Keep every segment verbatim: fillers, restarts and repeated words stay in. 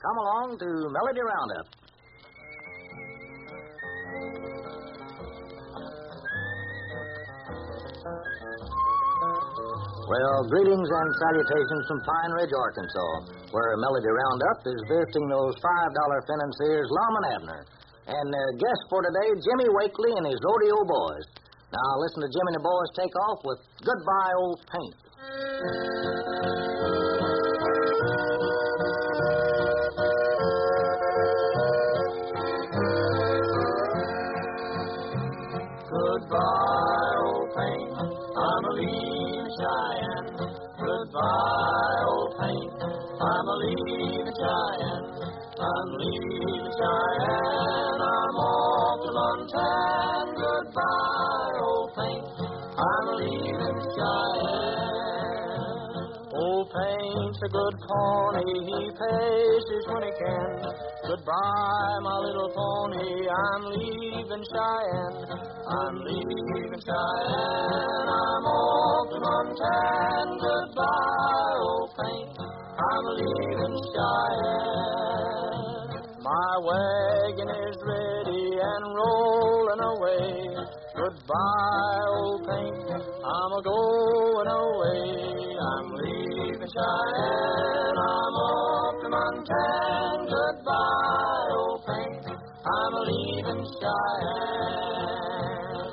Come along to Melody Roundup. Well, greetings and salutations from Pine Ridge, Arkansas, where Melody Roundup is visiting those five dollar financiers, Lum and Abner. And their guest for today, Jimmy Wakely and his Rodeo Boys. Now, listen to Jimmy and the boys take off with Goodbye, Old Paint. Goodbye, old paint, I'm a leaving Cheyenne. Goodbye, old paint, I'm a leaving Cheyenne. I'm leaving Cheyenne, I'm off to Montana. Goodbye, old paint, I'm a leaving Cheyenne. Old paint's a good pony, he paces when he can. Goodbye, my little pony, I'm leaving Cheyenne. I'm leaving Cheyenne, I'm off to Montana. Goodbye, old paint, I'm leaving Cheyenne. My wagon is ready and rolling away. Goodbye, old paint, I'm a-going away. I'm leaving Cheyenne, I'm off to Montana. Goodbye, old paint, I'm leaving Cheyenne.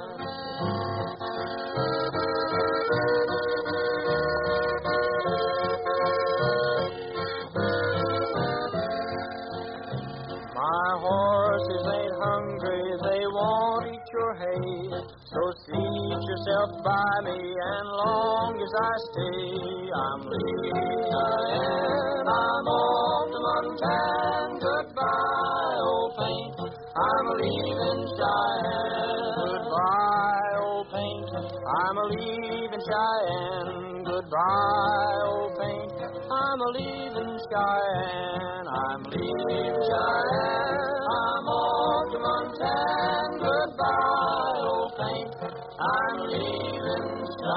My horses ain't hungry, they won't eat your hay. So seat yourself by me, and long as I stay, I'm leaving Cheyenne, I'm off to Montana. Goodbye, old paint, I'm leaving Cheyenne. Goodbye, old paint, I'm leaving Cheyenne. Goodbye, old paint, I'm leaving Cheyenne. I'm leaving Cheyenne, I'm off to Montana. Goodbye, old paint, I'm leaving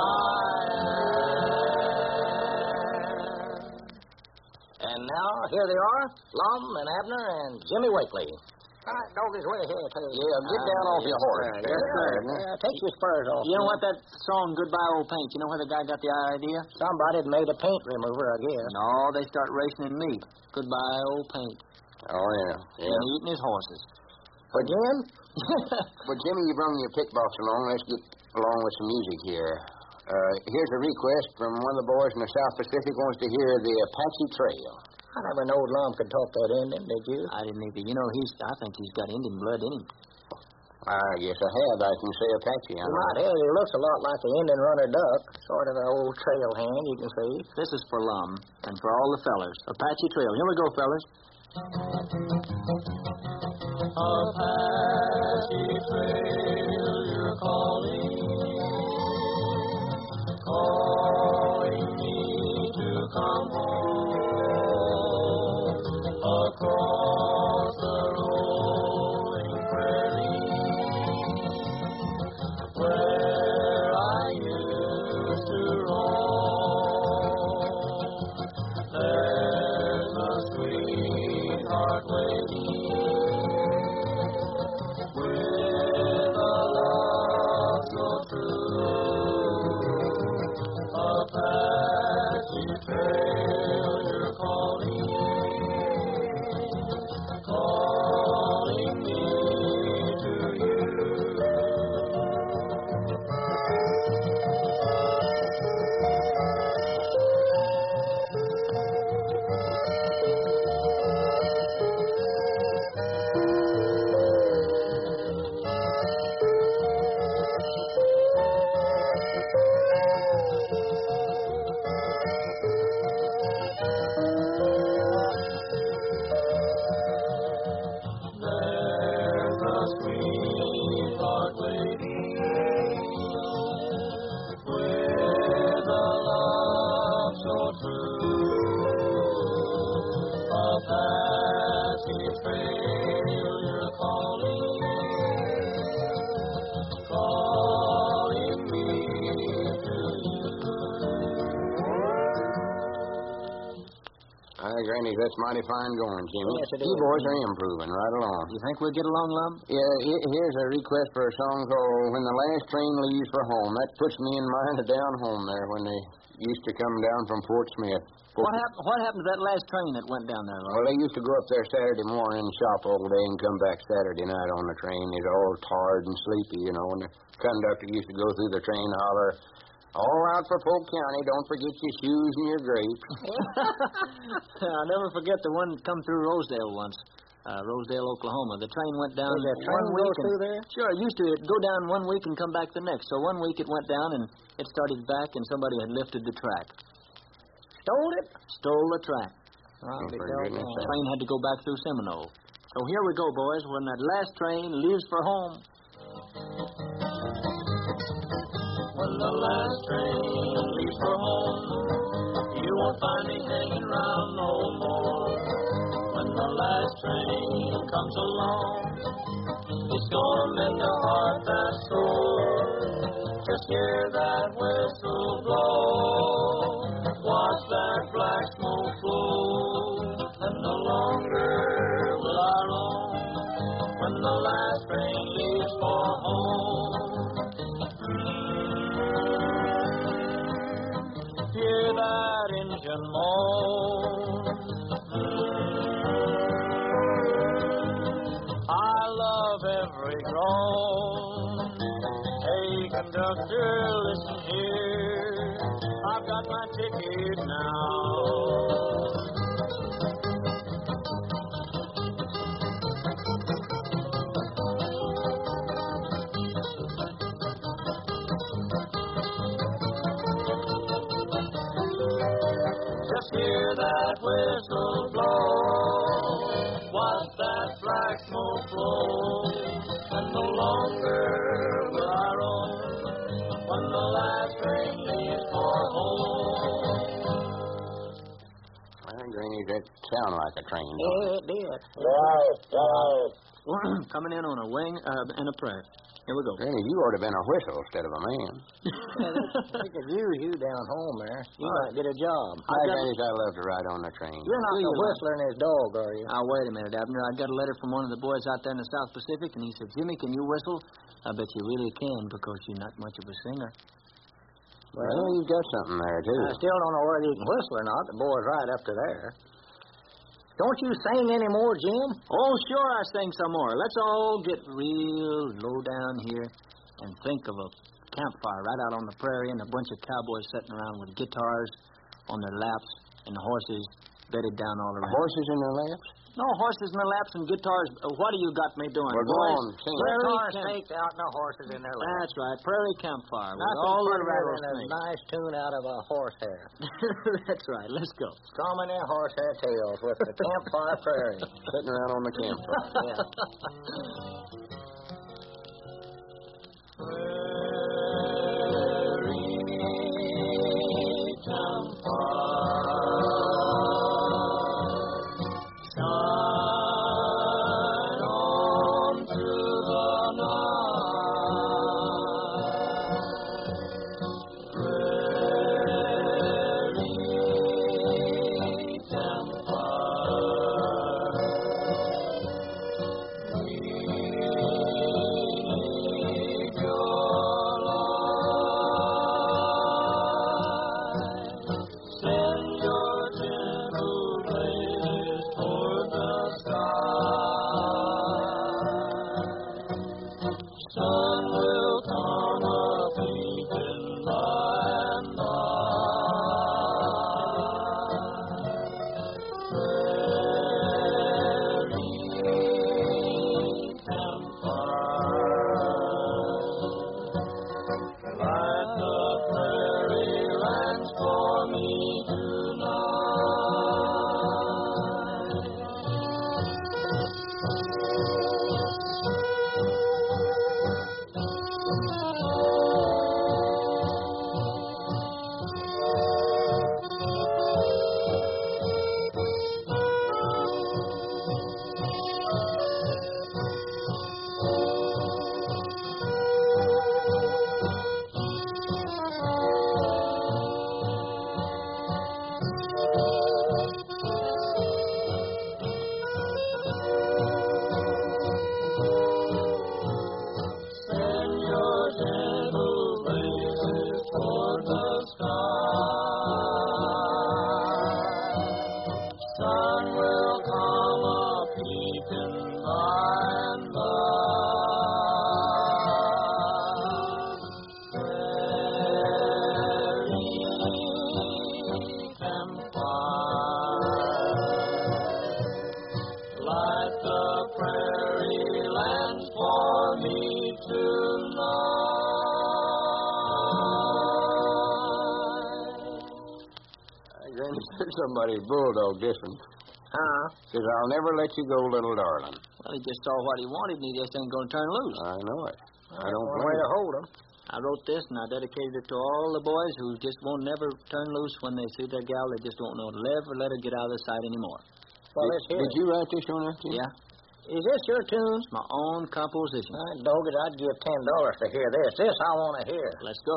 Cheyenne. And now, here they are, Lum and Abner and Jimmy Wakely. All right, doggies, way ahead, too. Yeah, get down off your horse. Yes, sir. Yeah, take your spurs off. You know what, that song, Goodbye, Old Paint, you know where the guy got the idea? Somebody had made a paint remover, I guess. No, they start racing meat. Goodbye, Old Paint. Oh, yeah. And Yeah. eating his horses. For Jim? Well, Jimmy, you brought your pick box along. Let's get along with some music here. Uh, here's a request from one of the boys in the South Pacific wants to hear the Apache Trail. I never knowed Lum could talk that Indian, did you? I didn't either. You know, he's. I think he's got Indian blood in him. I guess I have. I can say Apache. I You might have. He looks a lot like the Indian runner duck. Sort of an old trail hand, you can see. This is for Lum and for all the fellers. Apache Trail. Here we go, fellers. Apache Trail, you're calling, calling me to come home across the rolling prairie where I used to roam. There's a sweetheart waiting with a love so Granny, that's mighty fine going, Jimmy. Yes, it you is. boys are improving right along. You think we'll get along, Lum? Yeah, he- here's a request for a song called When the Last Train Leaves for Home. That puts me in mind of down home there when they used to come down from Fort Smith. What happened? What happened to that last train that went down there, Lum? Well, they used to go up there Saturday morning and shop all day and come back Saturday night on the train. They're all tired and sleepy, you know, and the conductor used to go through the train and holler, all out for Polk County, don't forget your shoes and your grapes. I'll never forget the one that come through Rosedale once. Uh, Rosedale, Oklahoma. The train went down Did the train one go week. and- through there? Sure, it used to go down one week and come back the next. So one week it went down and it started back and somebody had lifted the track. Stole it? Stole the track. I'll be for doggone. goodness The sake. train had to go back through Seminole. So here we go, boys. When that last train leaves for home. When the last train leaves for home, you won't find me hanging around no more. When the last train comes along, it's gonna mend a heart that's sore. Just hear that whistle blow, watch that black smoke flow, and no longer will I roam. When the last train leaves for home. Hear that engine moan. I love every groan. Hey, conductor, listen here. I've got my ticket now. Just hear that whistle blow, watch that black smoke flow, and no longer will I roam when the last train leaves for home. Well, Granny, that sound like a train. don't Yeah, it? it did. Right, right. Coming in on a wing uh, and a prayer. Here we go. Granny, you ought to have been a whistle instead of a man. They could use you down home there. You might get a job. My Granny's I love to ride on the train. You're not Do the you, whistler and his dog, are you? Now, wait a minute, Abner. I got a letter from one of the boys out there in the South Pacific, and he said, Jimmy, can you whistle? I bet you really can, because you're not much of a singer. Well, you've got something there, too. I still don't know whether you can whistle or not. The boy's right up to there. Don't you sing anymore, Jim? Oh, sure, I sing some more. Let's all get real low down here and think of a campfire right out on the prairie and a bunch of cowboys sitting around with guitars on their laps and the horses bedded down all around. Horses in their laps? No, horses in their laps and guitars. Uh, what do you got me doing? Well, go boys? on, sing. Prairie Guitars camp- staked out and the horses in their laps. That's right, prairie campfire with Nothing all the prettier than a rattlesnakes. nice tune out of a horsehair. That's right, let's go. Strumming their horsehair tails with the campfire prairie. Sitting around on the campfire. Yeah. Prairie campfire, shine on through the night. Prairie campfire, we then somebody's bulldog different. Huh? Says, I'll never let you go, little darling. Well, he just saw what he wanted, and he just ain't going to turn loose. I know it. I don't One blame way to you. hold him. I wrote this, and I dedicated it to all the boys who just won't never turn loose when they see their gal. They just won't know to never let her get out of their sight anymore. Well, Did, let's hear did it. you write this one out, Jim? Yeah? Is this your tune? It's my own composition. I dog it, I'd give ten dollars to hear this. This I want to hear. Let's go.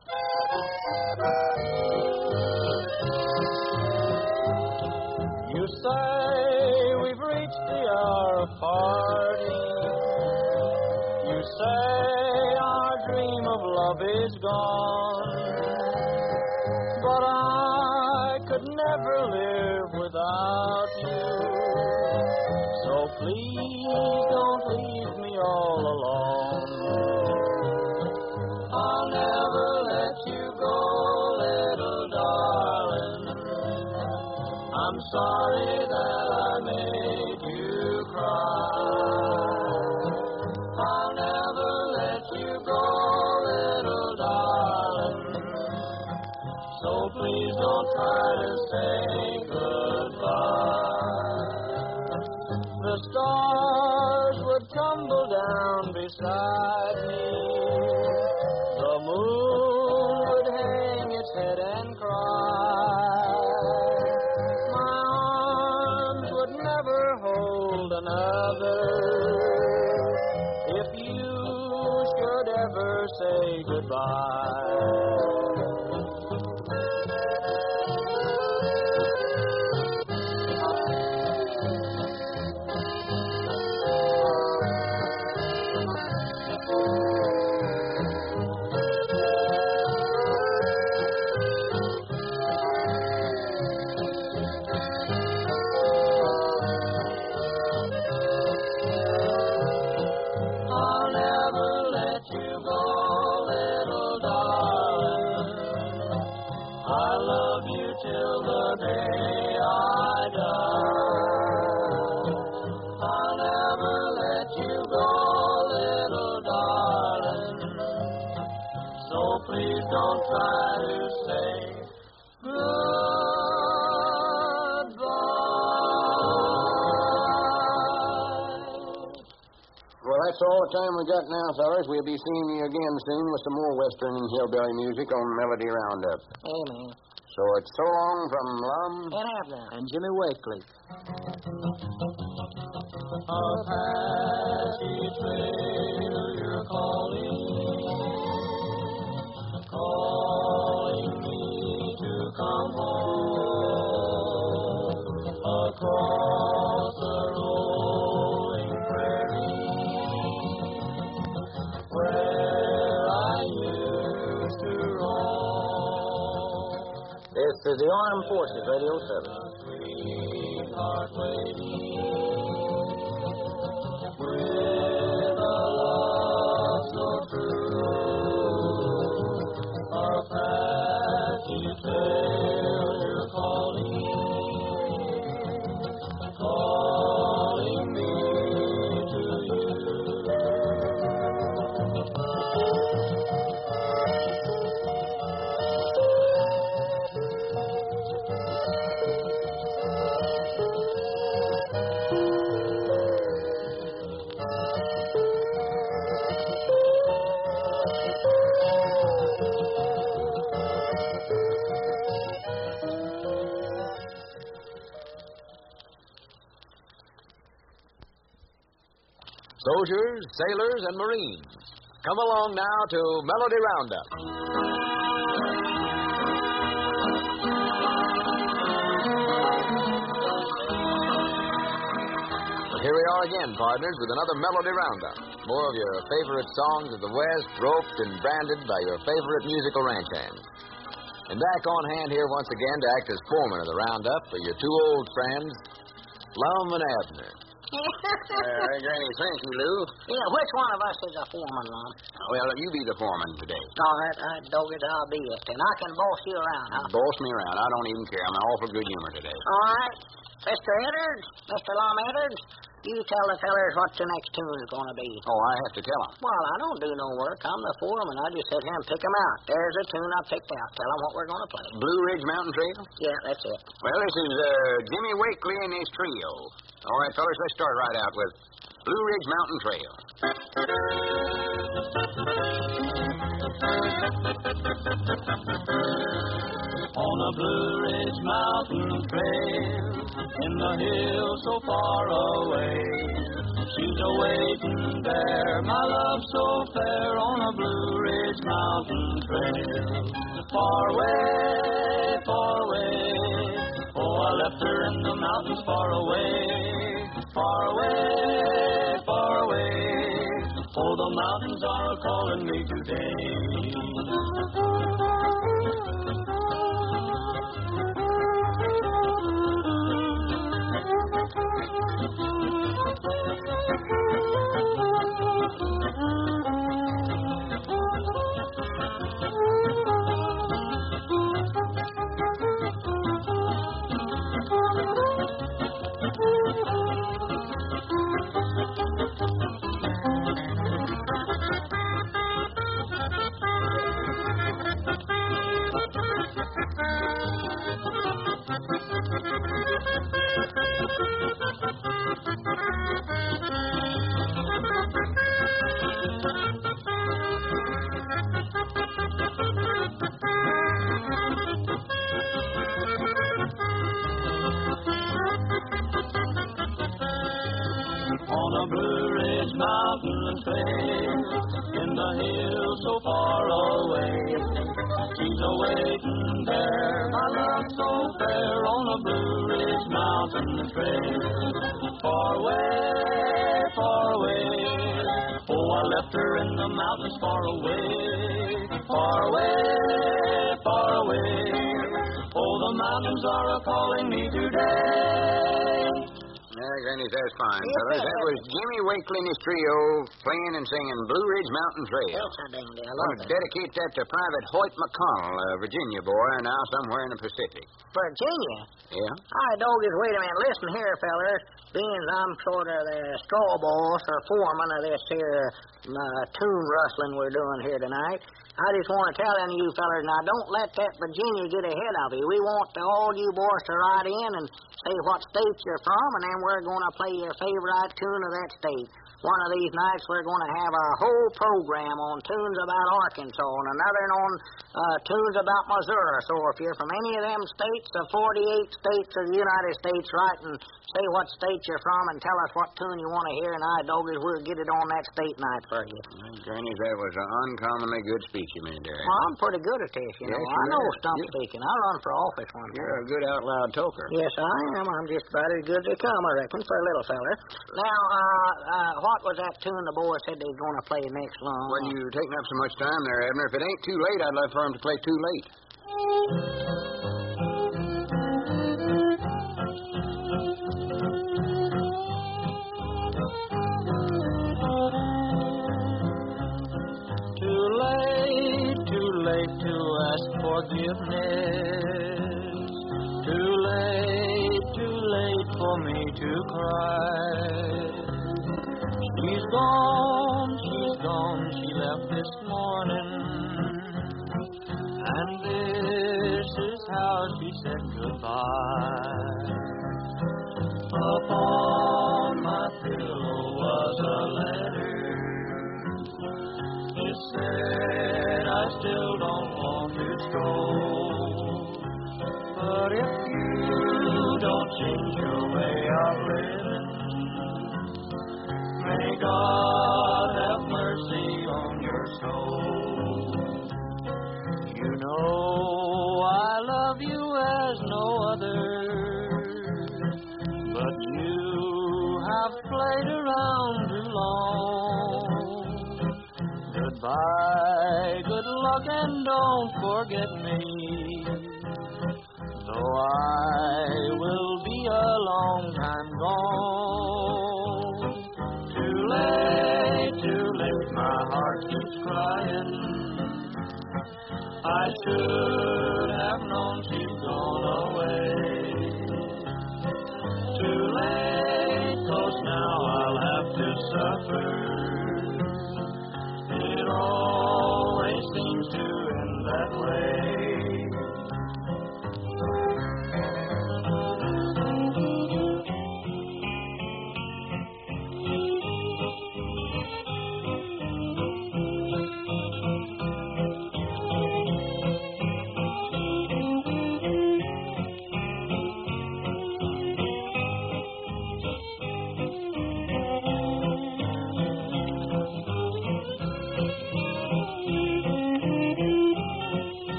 You say we've reached the hour of parting. You say our dream of love is gone. But I could never live without you. So please don't leave me all alone. I'll never let you go, little darling. I'm sorry that I made you cry. I'll never let you go, little darling. So please don't try to say goodbye. The stars would tumble down beside me. The moon would hang its head and cry. My arms would never hold another. If you should ever say goodbye. I'll never let you go, little darling. I love you till the day I die. I'll never let you go, little darling. So please don't try to say goodbye. Well, that's all the time we got now, fellas. We'll be seeing you again soon with some more Western and hillbilly music on Melody Roundup. Amen. So it's so long from Lum. And Abner. And Jimmy Wakely. Apache trail, you're calling, calling me to come home across the rolling prairie where I used to roam. This is the Armed Forces Radio Service. Sweetheart waiting with a love so true. Apache trail, you're calling, calling me to you. Soldiers, sailors, and Marines, come along now to Melody Roundup. But here we are again, partners, with another Melody Roundup. More of your favorite songs of the West, roped and branded by your favorite musical ranch hands. And back on hand here once again to act as foreman of the Roundup are your two old friends, Lum and Abner. uh, Granny, thank you, Lou. Yeah, which one of us is a foreman, Lum? Well, you be the foreman today. All right, I dog it, I'll be it. And I can boss you around, huh? Boss me around. I don't even care. I'm in awful good humor today. All right. Mister Edwards, Mister Lum Edwards, you tell the fellers what the next tune is going to be. Oh, I have to tell them. Well, I don't do no work. I'm the foreman. I just sit here and pick 'em out. There's a tune I picked out. Tell 'em what we're going to play. Blue Ridge Mountain Trail? Yeah, that's it. Well, this is uh, Jimmy Wakely and his trio. All right, fellas, let's start right out with Blue Ridge Mountain Trail. On a Blue Ridge Mountain Trail, in the hills so far away, she's a-waiting there, my love so fair, on a Blue Ridge Mountain Trail. Far away, far away, oh, I left her in the mountains far away, far away, far away, oh, the mountains are calling me today. On a Blue Ridge Mountain Trail, in the hills so far away, she's a-waiting there, my love so fair, on a Blue Ridge Mountain Trail. Far away, far away, oh, I left her in the mountains far away, far away, far away, oh, the mountains are a-calling me today. Yeah, Granny, that's fine, fellas. That was Jimmy Wakely and his trio playing and singing Blue Ridge Mountain Trail. Yes, I dang I I'm love going to it. dedicate that to Private Hoyt McConnell, a Virginia boy, now somewhere in the Pacific. Virginia? Yeah? All right, doggies, wait a minute. Listen here, fellers. Being I'm sort of the straw boss or foreman of this here uh, tune rustling we're doing here tonight, I just want to tell any of you fellers, now don't let that Virginia get ahead of you. We want to, all you boys to write in and say what state you're from, and then we're going to play your favorite tune of that state. One of these nights we're going to have a whole program on tunes about Arkansas and another on uh, tunes about Missouri. So if you're from any of them states, the forty-eight states of the United States, write and say what state you're from and tell us what tune you want to hear, and I, doggies, we'll get it on that state night for you. Well, Granny, that was an uncommonly good speech you made there. Well, I'm pretty good at this, you know. Yes, I you know are. stump You- speaking. I run for office one time. You're a good out loud talker. Yes, I am. I'm just about as good as they come, I reckon, for a little feller. Now, uh, uh, what was that tune the boys said they was going to play next long? Well, you're taking up so much time there, Abner. If it ain't too late, I'd love for him to play Too Late. Too late, too late to ask forgiveness. Too late, too late for me to cry. She's gone, she's gone, she left this morning. And this is how she said goodbye. Upon my pillow was a letter. It said, I still don't want to go. But if you don't change your way of living, may God have mercy on your soul. You know I love you as no other, but you have played around too long. Goodbye, good luck, and don't forget me, though I will be a long time gone.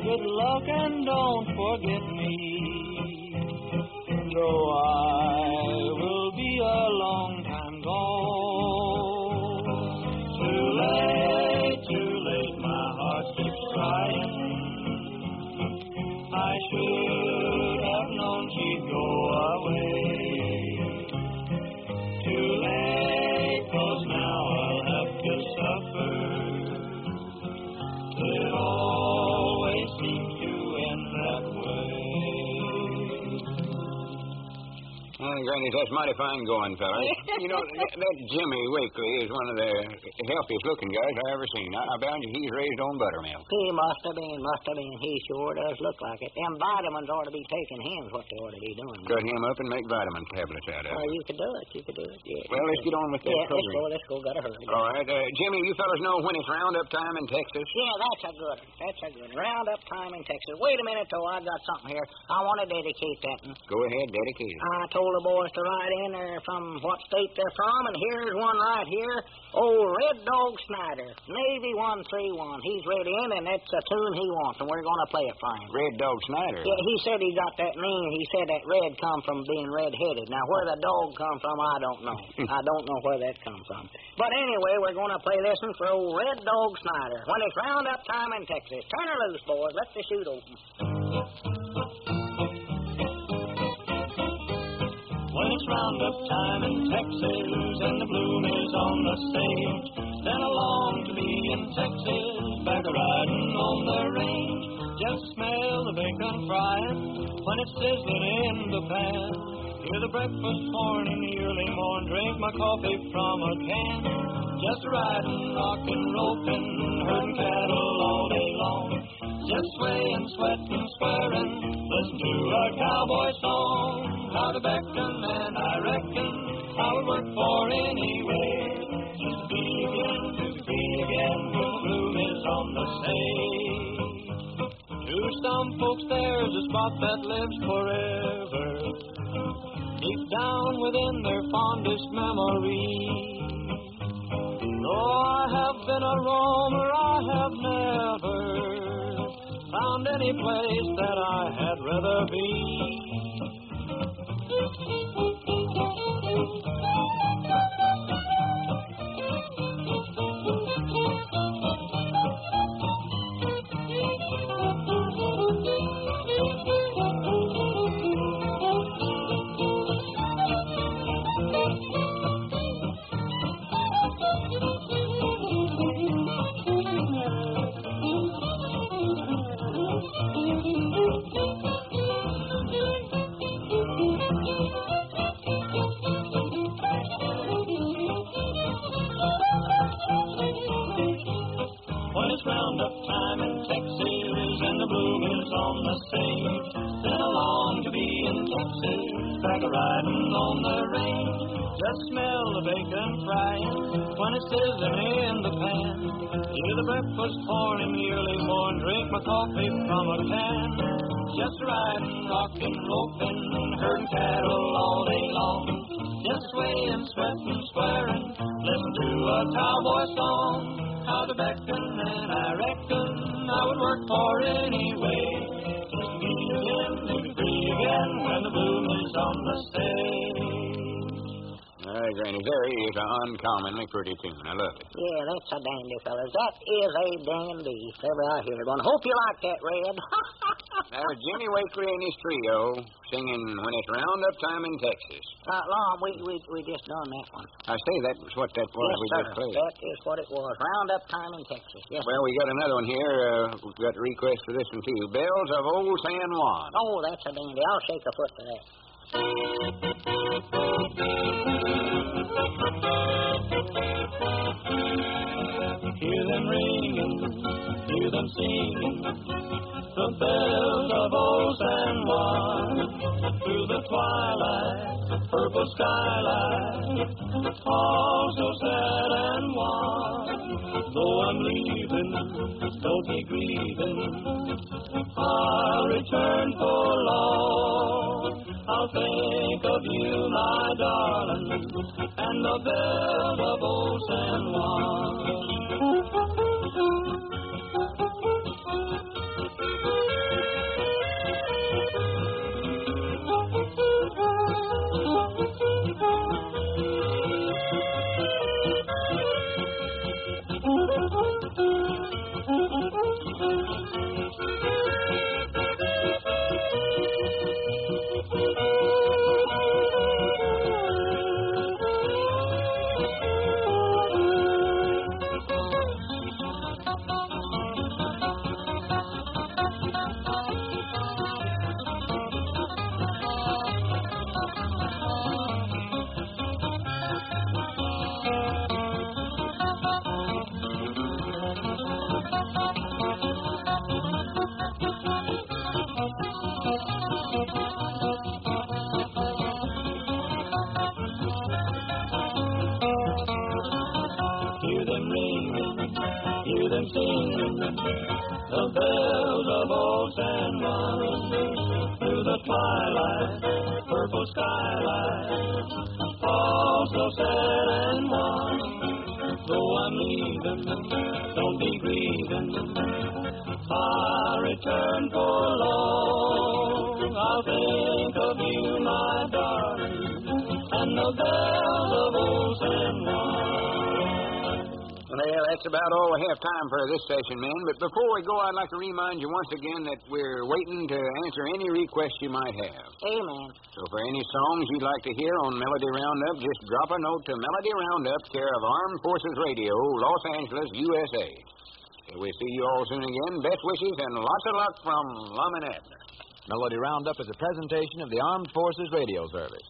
good luck and don't forget me. Though I will be a long time gone. Too late, too late, my heart keeps crying. I should have known she'd go away. Too late, 'cause now I'll have to suffer. It always seems to end that way. Well, Granny, that's mighty fine going, fellas. You know, that, that Jimmy Wakely is one of the healthiest looking guys I ever seen. I, I bound you he's raised on buttermilk. He must have been, must have been. He sure does look like it. Them vitamins ought to be taking him, what they ought to be doing. Cut him up and make vitamin tablets out of Oh, it. you could do it. You could do it, yeah. Well, let's get on with that Yeah, let's program. go, let's go. Gotta hurry. All right. Uh, Jimmy, you fellas know when it's roundup time in Texas? Yeah, that's a good one. That's a good one. Roundup time in Texas. Wait a minute, though. I got something here. I want to dedicate that one. Go ahead, dedicate it. I told the boys to write in there from what state they're from, and here's one right here. Old Red Dog Snyder, Navy one three one. He's ready in, and that's a tune he wants, and we're going to play it for him. Red Dog Snyder. Yeah, he said he got that name. He said that red come from being red-headed. Now, where the dog come from, I don't know. I don't know where that come from. But anyway, we're going to play this one for old Red Dog Snyder. When it's roundup time in Texas. Turn her loose, boys. Let the chute open. When it's roundup time in Texas and the bloom is on the stage, then along to me in Texas, back riding on the range. Just smell the bacon frying when it's sizzling in the pan. Hear the breakfast horn in the early morn, drink my coffee from a can. Just riding, rocking, roping, herding cattle all day long. Just swaying, sweating, swearing, listen to a cowboy song. How to beckon, and I reckon I would work for anywhere. Just to be again, to be again, when the bloom is on the stage. To some folks there's a spot that lives forever, deep down within their fondest memory. Though I have been a roamer, I have never found any place that I had rather be. When it's roundup time in Texas and the bloom is on the stage, then along to be in Texas, back a riding on the range. Just smell the bacon frying when it's sizzling in the pan. Hear the breakfast horn in the early morn, drink my coffee from a can. Just riding, rocking, roping, herding cattle all day long. Just swaying, sweating, swearing, listen to a cowboy song. How to beckon, and I reckon I would work for anyway. Just to be again, to be free again, when the bloom is on the stage. All right, Granny, there is an uncommonly pretty tune. I love it. Yeah, that's a dandy, fellas. That is a dandy. If ever I hear one. Hope you like that, Red. That was Jimmy Wakely and his trio singing When It's Roundup Time in Texas. Uh, Lon, we, we, we just done that one. I say that was what that was Yes, we sir. just played. That is what it was. Roundup time in Texas. Yes. Well, we got another one here. Uh, we've got a request for this one, too. Bells of Old San Juan. Oh, that's a dandy. I'll shake a foot to that. Hear them ringing, hear them singing, the bells of old San Juan. Through the twilight, purple skylight, all so sad and wan. Though I'm leaving, don't be grieving, I'll return for long. I'll think of you, my darling, and the bells of old San Juan. of old San Juan, through the twilight, purple skylight, all so sad and wan. Though I'm leaving, don't be grieving, I'll return for long. I'll think of you, my darling, and the bells of old San Juan. Well, that's about all we have time for this session, men. But before we go, I'd like to remind you once again that we're waiting to answer any requests you might have. Amen. So for any songs you'd like to hear on Melody Roundup, just drop a note to Melody Roundup, care of Armed Forces Radio, Los Angeles, U S A. Till we see you all soon again, best wishes and lots of luck from Lum and Abner. Melody Roundup is a presentation of the Armed Forces Radio Service.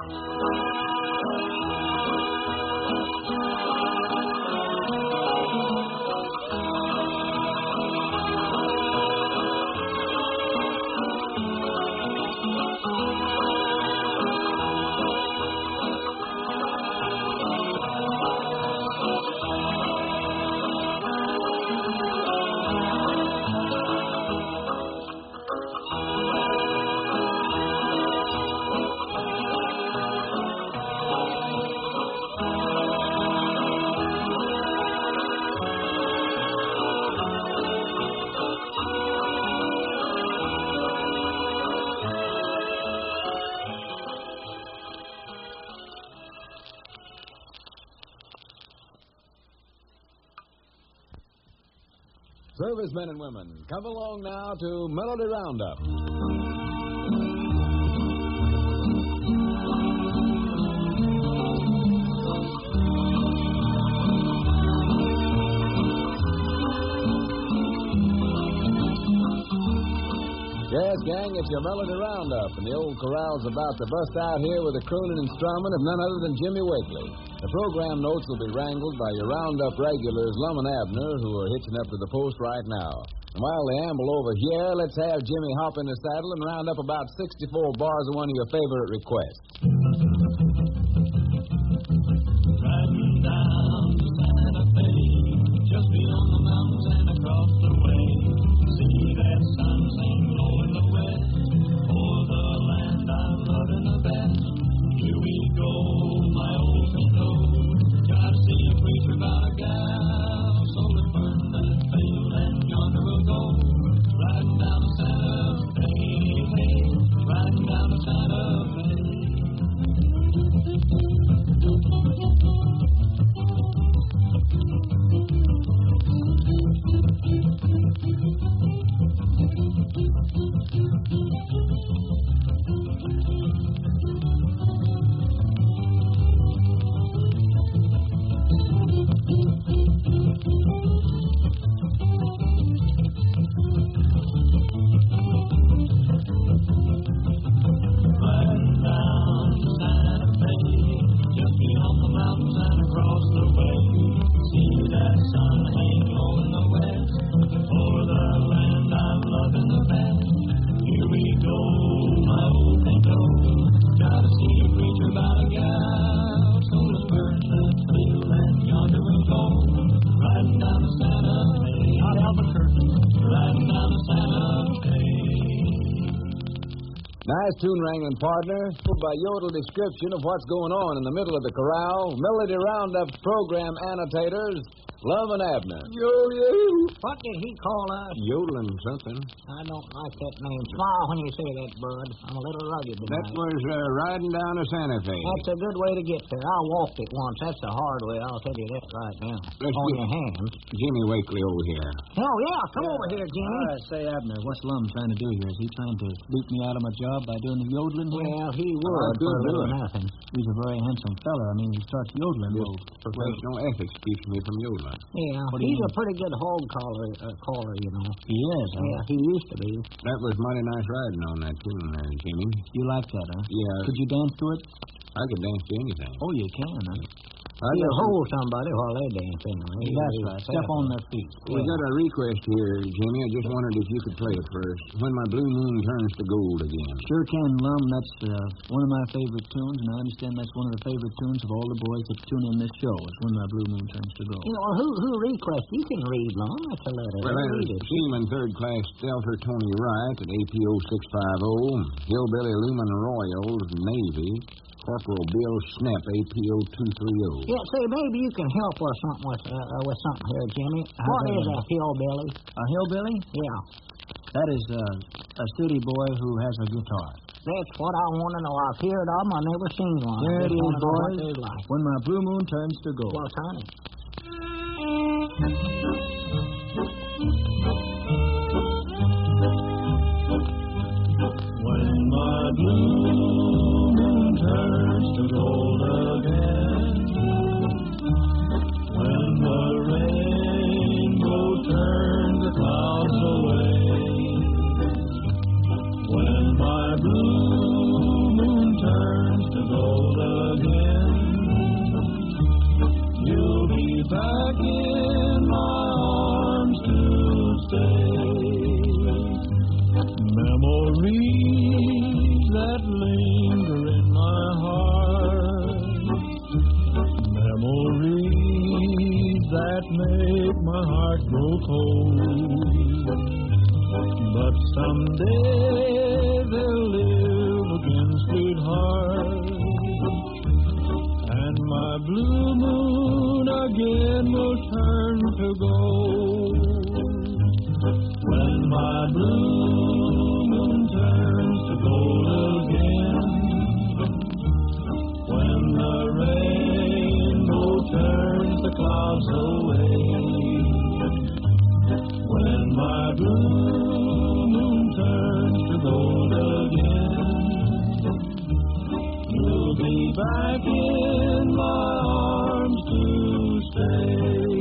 Servicemen and women, come along now to Melody Roundup. Yes, gang, it's your Melody Roundup, and the old corral's about to bust out here with the crooning and strumming of none other than Jimmy Wakely. The program notes will be wrangled by your Roundup regulars, Lum and Abner, who are hitching up to the post right now. And while they amble over here, let's have Jimmy hop in the saddle and round up about sixty-four bars of one of your favorite requests. Riding down to Santa Fe, just beyond the mountains and across the way. See that sun sing low in the west, o'er the land I'm loving the best. Here we go, my old Pinto, gotta see a preacher about a gal, so let's burn that veil and yonder we'll go. Riding down to Santa Fe, hey, riding down to Santa Fe. Nice tune-wrangling, partner. By yodel description of what's going on in the middle of the corral, Melody Roundup's program annotators, Lum and Abner. Yo-yo. What did he call us? Yodeling something. I don't like that name. Smile when you say that, Bud. I'm a little rugged tonight. That was uh, riding down to Santa Fe. That's a good way to get there. I walked it once. That's the hard way. I'll tell you that right now. Let's On get your hands. Jimmy Wakely over here. Oh, yeah. Come over here, Jimmy. All right, say, Abner, what's Lum trying to do here? Is he trying to sneak me out of my job by doing the yodeling here? Well, he Oh, would good for a little doing. nothing. He's a very handsome fella. I mean, he starts yodeling. This Well, professional ethics keeps me from yodeling. Yeah, What do you he's a mean? pretty good hog caller, uh, caller, you know. he is, huh? Yeah, he used to be. That was mighty nice riding on that tune there, Jimmy. You like that, huh? Yeah, Could you dance to it? I could dance to anything. Oh, you can, huh? You hold somebody while they dance anyway. That's right. Step on their feet. We got a request here, Jimmy. I just wondered if you could play it first. When My Blue Moon Turns to Gold Again. Sure can, Lum. That's uh, one of my favorite tunes, and I understand that's one of the favorite tunes of all the boys that tune in this show. Is When My Blue Moon Turns to Gold. You know, who who request? You can read, Lon. That's a letter. Well, read there's it. Seaman Third Class Stealther Tony Wright at A P O six fifty, Hillbilly Lumen Royals, Navy, Corporal Bill Snap, A P O two thirty. Yeah, say, maybe you can help us something with, uh, uh, with something here, Jimmy. What is a hillbilly? A hillbilly? Yeah. That is uh, a city boy who has a guitar. That's what I want to know. I've heard of them. I've never seen one. There I it just is, wanna know what boys. they're like. When My Blue Moon Turns to Gold. Well, turn it. When my blue moon turns to gold again, when the rainbow turns the clouds away, when my blue moon turns to gold again, you'll be back in my arms to stay. Memories that linger in my heart, memories that make my heart grow cold, but someday they'll live again, sweetheart, and my blue moon again will turn to gold. When my blue moon turns to gold again, when the rainbow turns the clouds away, when my blue moon turns to gold again, you'll be back in my arms to stay.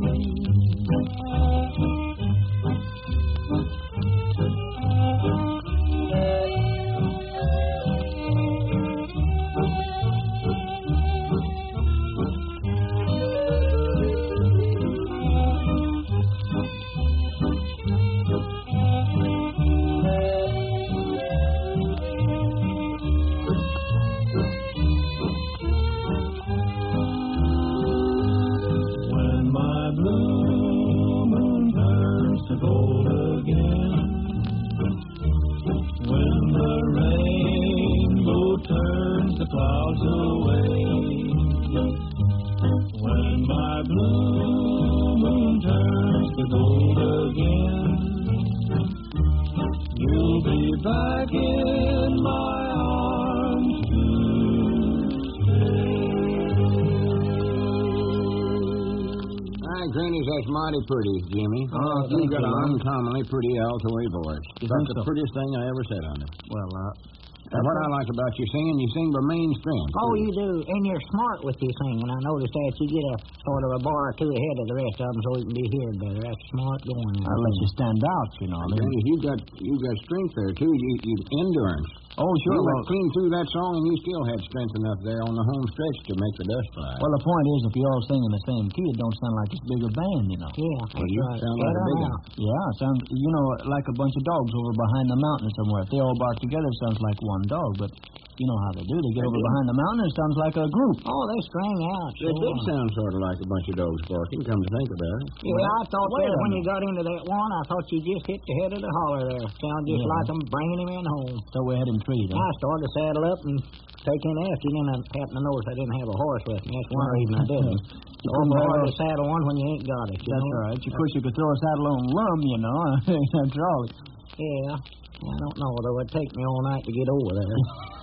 That's mighty pretty, Jimmy. Oh, You've got you, an Lon. uncommonly pretty alto voice. You That's think the so? prettiest thing I ever said on it. Well, uh... And what I like about your singing, you sing by main strength. Oh, you do. And you're smart with your singing. I noticed that. You get a sort of a bar or two ahead of the rest of them so you can be heard better. That's smart going there. I'll let you stand out, you know. I mean, Granny, you got you got strength there too. You you endurance. oh, sure. You Well, went clean through that song, and you still had strength enough there on the home stretch to make the dust fly. well, the point is, if you all sing in the same key, it don't sound like it's a bigger band, you know. Yeah, that's you right. sound Get like a 'em big out. one. Yeah, it sounds, you know, like a bunch of dogs over behind the mountain somewhere. If they all bark together, it sounds like one dog, but you know how they do. They get over behind the mountain, it sounds like a group. Oh, they string out. It did Sure. sound sort of like a bunch of dogs barking, come to think about it. Yeah, I thought wait that a when you minute. got into that one, I thought you just hit the head of the holler there. Sounded just Yeah. like them bringing him in home. So we had him treated. I started to saddle up and take in after you, and then I happened to notice I didn't have a horse with me. That's one reason I didn't. It's You awful couldn't hard have to saddle one when you ain't got it. You That's know? right. Of course, you could throw a saddle on Lum, you know. After all. Yeah. I don't know, though. It'd take me all night to get over there.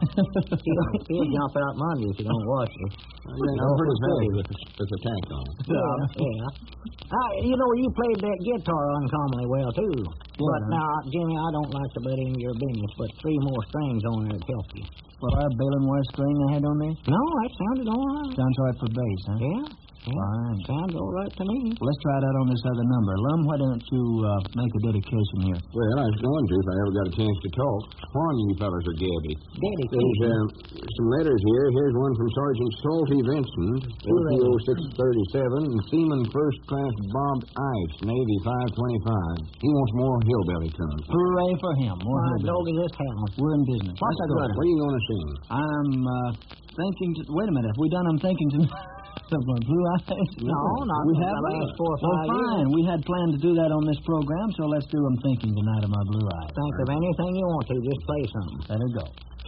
he'll, he'll jump out Monday if you don't watch it. I'm pretty fast with, with the tank on. Yeah, yeah. Uh, you know, you played that guitar uncommonly well, too. But now, Jimmy, I don't like to butt into your business, but three more strings on there would help you. Well, our Balin Wire string I had on there? No, that sounded all right. Sounds right for bass, huh? Yeah. Fine. Sounds all right to me. Well, let's try it out on this other number. Lum, why don't you uh, make a dedication here? Well, I was going to if I ever got a chance to talk. One of you fellas are gabby. There's uh, some letters here. Here's one from Sergeant Salty Vincent, O P O six thirty-seven, and Seaman First Class Bob Ice, Navy five twenty-five. He wants more hillbilly tunes. Hooray for him. More Why, hillbilly. doggy, this town. We're in business. What's Let's that go. good? What are you going to sing? I'm uh, thinking... To, wait a minute. Have we done I'm thinking to... of my Blue Eyes? No, not we for have the last four or Well, five fine. years. We had planned to do that on this program, so let's do I'm thinking tonight of my Blue Eyes. Think of anything you want to. Just play something. Let her go.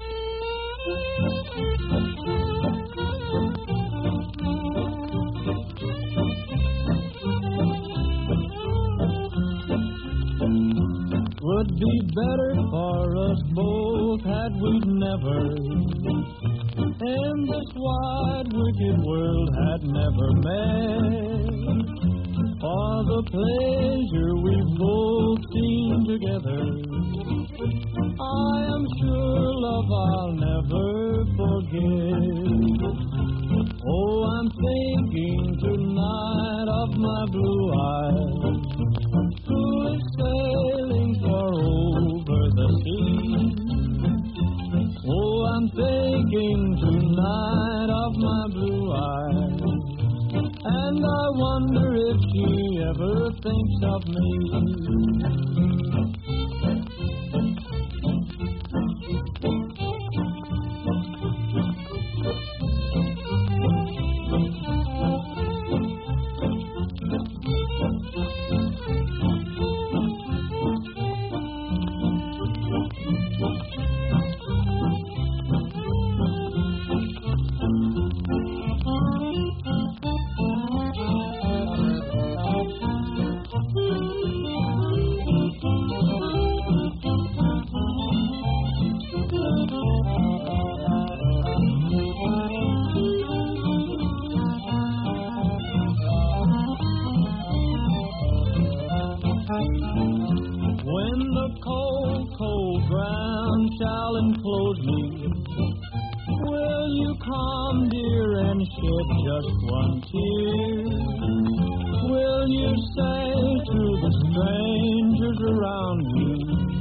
Would be better for us both had we never in this wide wicked world had never met. For the pleasure we've both seen together, I am sure, love, I'll never forget. Oh, I'm thinking tonight of my blue eyes, foolish sailing for over the sea. Oh, I'm thinking tonight of my blue eyes, and I wonder if she ever thinks of me. When the cold, cold ground shall enclose me, will you come, dear, and shed just one tear? Will you say to the strangers around you,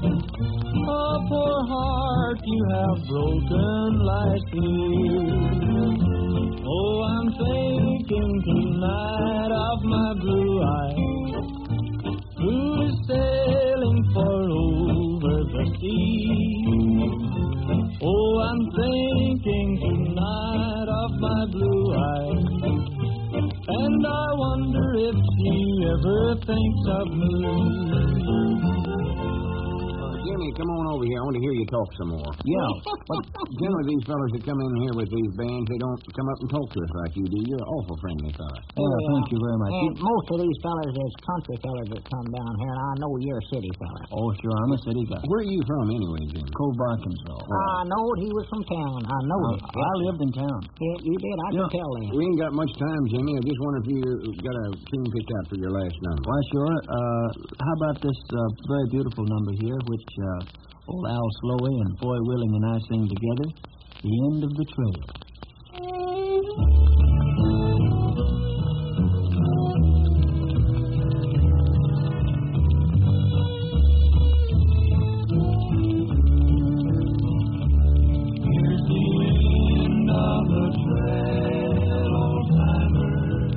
a poor heart you have broken last year? Oh, I'm thinking tonight of my blue eyes, who is sailing for over the sea. Oh, I'm thinking tonight of my blue eyes, and I wonder if she ever thinks of me. Jimmy, come on over here. I want to hear you talk some more. Yeah. But generally, these fellas that come in here with these bands, they don't come up and talk to us like you do. You're an awful friendly fella. Yeah, thank you very much. And most of these fellas is country fellas that come down here, and I know you're a city fella. Oh, sure. I'm a city guy. Where are you from anyway, Jimmy? Cove, Arkansas. I knowed he was from town. I know Uh, it. I lived in town. Yeah, you did. I can tell that. We ain't got much time, Jimmy. I just wonder if you got a tune picked out for your last number. Why, sure. Uh, how about this uh, very beautiful number here, which uh, old Al Slowey and Foy Willing and I sing together, The End of the Trail. Here's the end of the trail, old timer.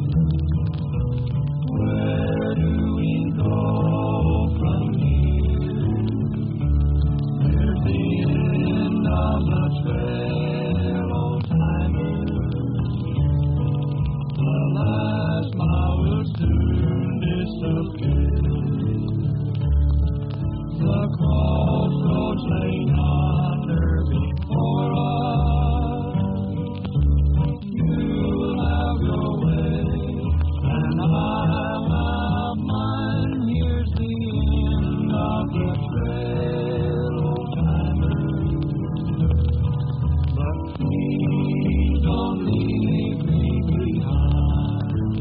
Where do we go from here? Here's the end of the trail, old timer. The last mile will soon disappear. The crossroads lay yonder before us. You'll have your way, and I'll have mine. Here's the end of the trail, old timer. But please don't leave me behind.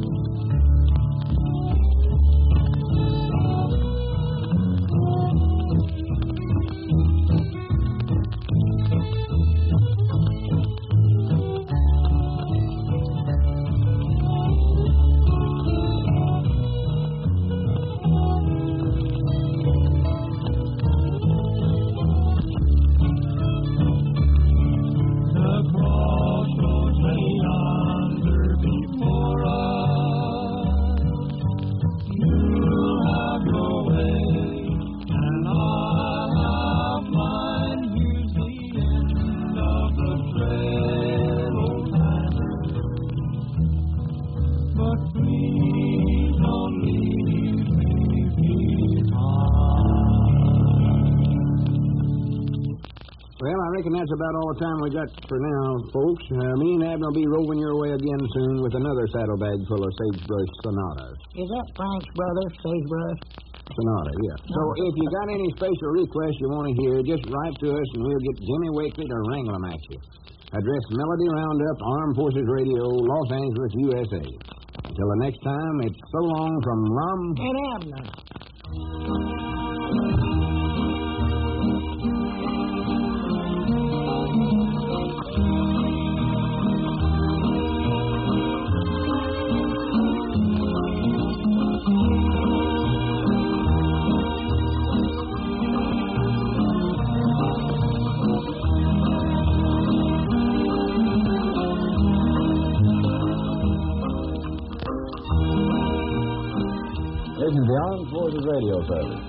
reckon that's about all the time we got for now, folks. Uh, me and Abner will be roving your way again soon with another saddlebag full of sagebrush sonatas. Is that Frank's brother, Sagebrush? Sonata, yeah. So if you got any special requests you want to hear, just write to us and we'll get Jimmy Wakely to wrangle them at you. Address Melody Roundup, Armed Forces Radio, Los Angeles, U S A. Until the next time, it's so long from Rum and Abner. This is the Armed Forces Radio Service.